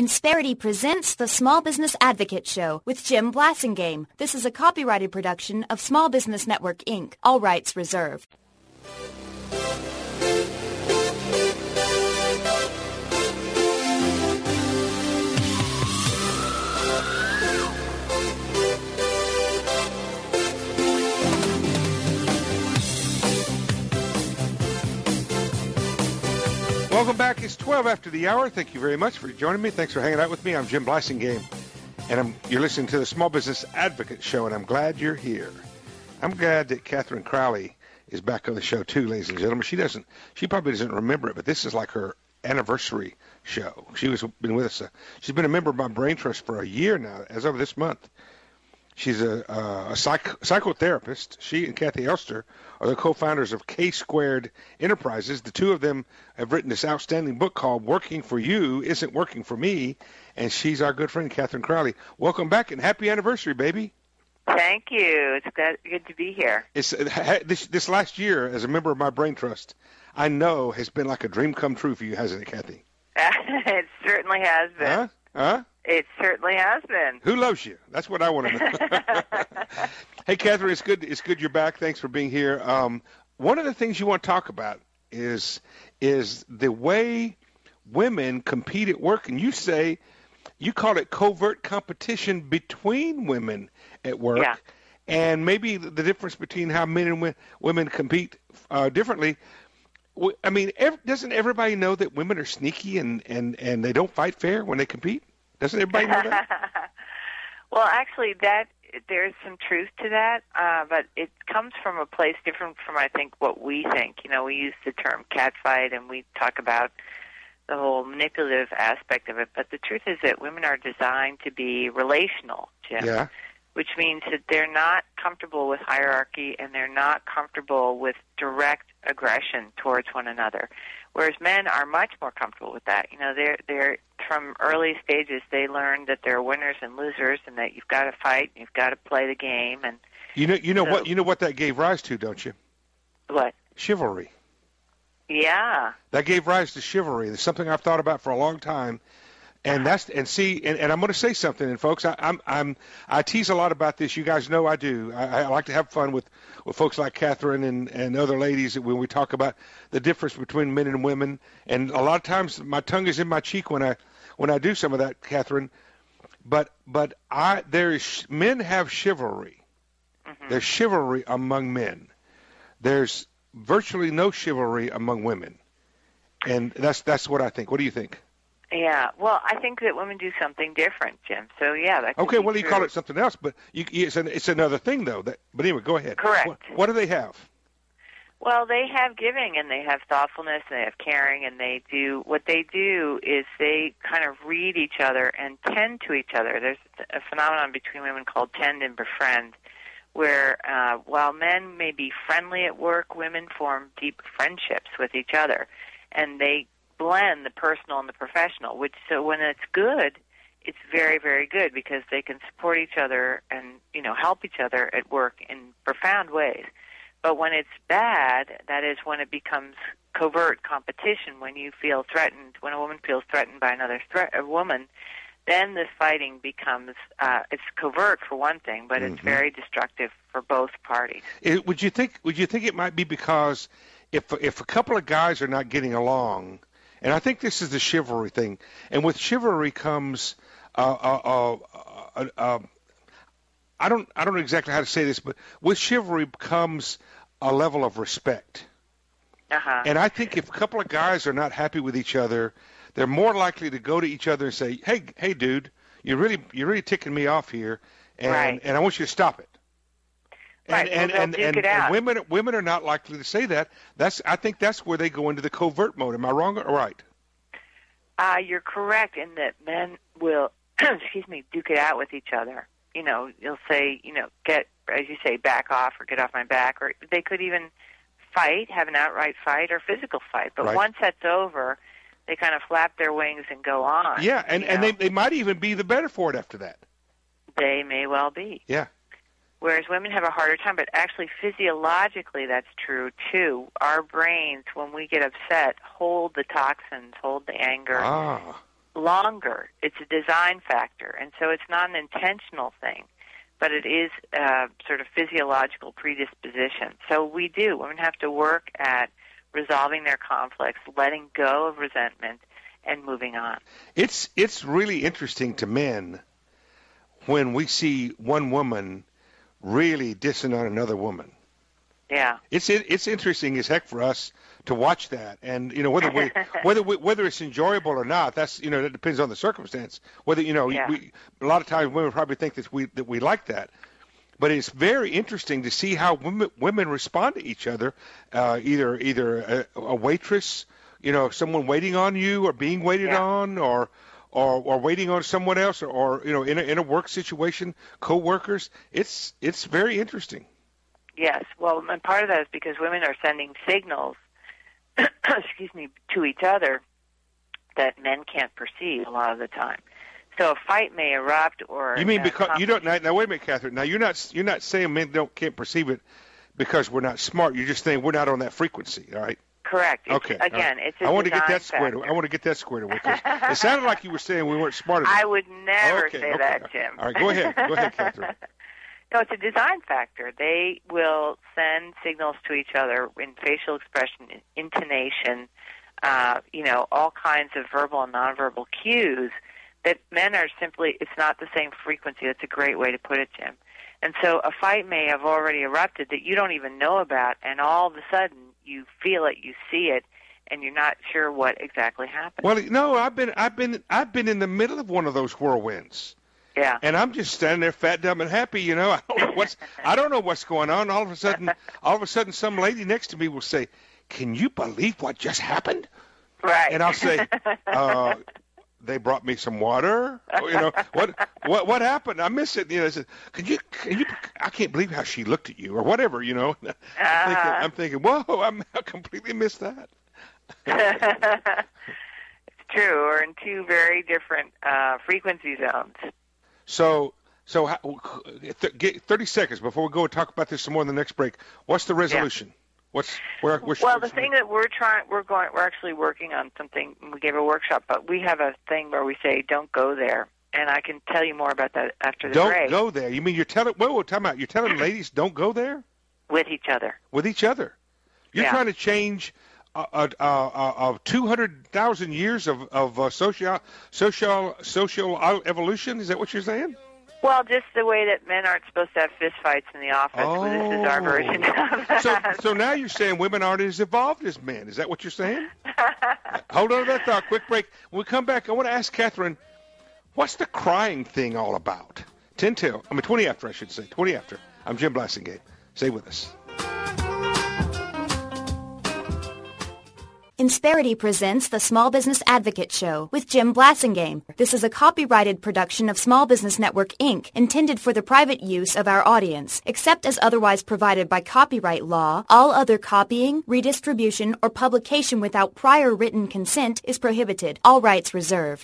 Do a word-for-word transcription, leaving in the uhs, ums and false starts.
Insperity presents the Small Business Advocate Show with Jim Blasingame. This is a copyrighted production of Small Business Network, Incorporated. All rights reserved. Welcome back. It's twelve after the hour. Thank you very much for joining me. Thanks for hanging out with me. I'm Jim Blasingame, and I'm, you're listening to the Small Business Advocate Show, and I'm glad you're here. I'm glad that Catherine Crowley is back on the show, too, ladies and gentlemen. She doesn't, she probably doesn't remember it, but this is like her anniversary show. She was been with us. Uh, she's been a member of my Brain Trust for a year now, as of this month. She's a, uh, a psych, psychotherapist. She and Kathy Elster are the co-founders of K Squared Enterprises. The two of them have written this outstanding book called Working for You Isn't Working for Me, and she's our good friend, Catherine Crowley. Welcome back, and happy anniversary, baby. Thank you. It's good, good to be here. It's uh, this, this last year, as a member of my Brain Trust, I know has been like a dream come true for you, hasn't it, Kathy? It certainly has been. Huh? Huh? It certainly has been. Who loves you? That's what I want to know. Hey, Catherine, it's good. It's good you're back. Thanks for being here. Um, one of the things you want to talk about is is the way women compete at work, and you say you call it covert competition between women at work, yeah. and maybe the difference between how men and w- women compete uh, differently. I mean, ev- doesn't everybody know that women are sneaky and, and, and they don't fight fair when they compete? Doesn't everybody know that? Well, actually, that there's some truth to that, uh, but it comes from a place different from, I think, what we think. You know, we use the term catfight, and we talk about the whole manipulative aspect of it, but the truth is that women are designed to be relational, Jim, yeah. which means that they're not comfortable with hierarchy and they're not comfortable with direct aggression towards one another. Whereas men are much more comfortable with that. You know, they're they're from early stages they learn that there are winners and losers, and that you've got to fight, you've got to play the game, and you know you know so, what you know what that gave rise to, don't you? What? Chivalry. Yeah. That gave rise to chivalry. It's something I've thought about for a long time. And that's and see and, and I'm going to say something, and folks, I, I'm I'm I tease a lot about this. You guys know I do. I, I like to have fun with, with folks like Catherine and, and other ladies when we talk about the difference between men and women. And a lot of times my tongue is in my cheek when I when I do some of that, Catherine. But but I there is men have chivalry. Mm-hmm. There's chivalry among men. There's virtually no chivalry among women, and that's that's what I think. What do you think? Yeah, well, I think that women do something different, Jim. So, yeah, that could Okay, be well, you true. call it something else, but you, it's, an, it's another thing, though. That, but anyway, go ahead. Correct. What, what do they have? Well, they have giving, and they have thoughtfulness, and they have caring, and they do, what they do is they kind of read each other and tend to each other. There's a phenomenon between women called tend and befriend, where uh, while men may be friendly at work, women form deep friendships with each other, and they blend the personal and the professional, which so when it's good, it's very, very good because they can support each other and, you know, help each other at work in profound ways. But when it's bad, that is when it becomes covert competition, when you feel threatened, when a woman feels threatened by another threat, a woman, then this fighting becomes, uh, it's covert for one thing, but mm-hmm. it's very destructive for both parties. It, would you think, would you think it might be because if if a couple of guys are not getting along, and I think this is the chivalry thing. And with chivalry comes, uh, uh, uh, uh, I don't, I don't know exactly how to say this, but with chivalry comes a level of respect. Uh-huh. And I think if a couple of guys are not happy with each other, they're more likely to go to each other and say, "Hey, hey, dude, you're really, you're really ticking me off here, and right. and I want you to stop it." Right. And, well, and, and, and, and women women are not likely to say that. That's I think that's where they go into the covert mode. Am I wrong or right? Uh, you're correct in that men will, excuse me, duke it out with each other. You know, you'll say, you know, get, as you say, back off or get off my back, or they could even fight, have an outright fight or physical fight. But right. once that's over, they kind of flap their wings and go on. Yeah, and, and know? they they might even be the better for it after that. They may well be. Yeah. Whereas women have a harder time, but actually physiologically that's true too. Our brains, when we get upset, hold the toxins, hold the anger, ah. longer. It's a design factor, and so it's not an intentional thing, but it is uh, sort of physiological predisposition. So we do. Women have to work at resolving their conflicts, letting go of resentment, and moving on. It's it's really interesting to men when we see one woman really dissing on another woman. Yeah. It's it's interesting as heck for us to watch that, and you know whether we, whether we, whether it's enjoyable or not. That's you know that depends on the circumstance. Whether you know yeah. we, a lot of times women probably think that we that we like that, but it's very interesting to see how women women respond to each other. Uh, either either a, a waitress, you know, someone waiting on you, or being waited yeah. on, or. Or, or waiting on someone else, or, or you know, in a, in a work situation, co-workers. It's it's very interesting. Yes. Well, and part of that is because women are sending signals, excuse me, to each other that men can't perceive a lot of the time. So a fight may erupt, or you mean because competition. you don't now, now? Wait a minute, Catherine. Now you're not you're not saying men don't can't perceive it because we're not smart. You're just saying we're not on that frequency. All right. Correct. It's, Okay. Again, right. it's a I want to get that factor. squared away. I want to get that squared away. It sounded like you were saying we weren't smart enough. I would never okay, say okay. that, Jim. All right, go ahead. Go ahead, Catherine. No, it's a design factor. They will send signals to each other in facial expression, intonation, uh, you know, all kinds of verbal and nonverbal cues that men are simply, it's not the same frequency. That's a great way to put it, Jim. And so a fight may have already erupted that you don't even know about, and all of a sudden you feel it, you see it, and you're not sure what exactly happened. Well, no, I've been, I've been, I've been in the middle of one of those whirlwinds. Yeah. And I'm just standing there, fat, dumb, and happy. You know, I don't know what's, I don't know what's going on. All of a sudden, all of a sudden, some lady next to me will say, "Can you believe what just happened?" Right. And I'll say, uh, "They brought me some water." You know, what, what, what happened? I miss it. You know, I said, "Can you, can you? I can't believe how she looked at you," or whatever. You know, uh, I'm, thinking, I'm thinking, "Whoa, I'm, I completely missed that." It's true. We're in two very different uh, frequency zones. So, so how, th- get thirty seconds before we go and talk about this some more in the next break. What's the resolution? Yeah. What's where? where well, the thing that we're trying, we're going, we're actually working on something. We gave a workshop, but we have a thing where we say, "Don't go there," and I can tell you more about that after the don't break. Don't go there. You mean you're telling? Whoa, whoa, time out. You're telling ladies don't go there with each other. With each other. You're yeah. trying to change. Uh, uh, uh, of two hundred thousand years of of uh, social social social evolution, is that what you're saying? Well, just the way that men aren't supposed to have fist fights in the office. Oh. Well, this is our version of that. So, so now you're saying women aren't as evolved as men. Is that what you're saying? Hold on to that thought. Quick break. When we come back, I want to ask Catherine, what's the crying thing all about? ten till. I mean, twenty after, I should say. twenty after. I'm Jim Blasingame. Stay with us. Insperity presents the Small Business Advocate Show with Jim Blasingame. This is a copyrighted production of Small Business Network, Incorporated, intended for the private use of our audience. Except as otherwise provided by copyright law, all other copying, redistribution, or publication without prior written consent is prohibited. All rights reserved.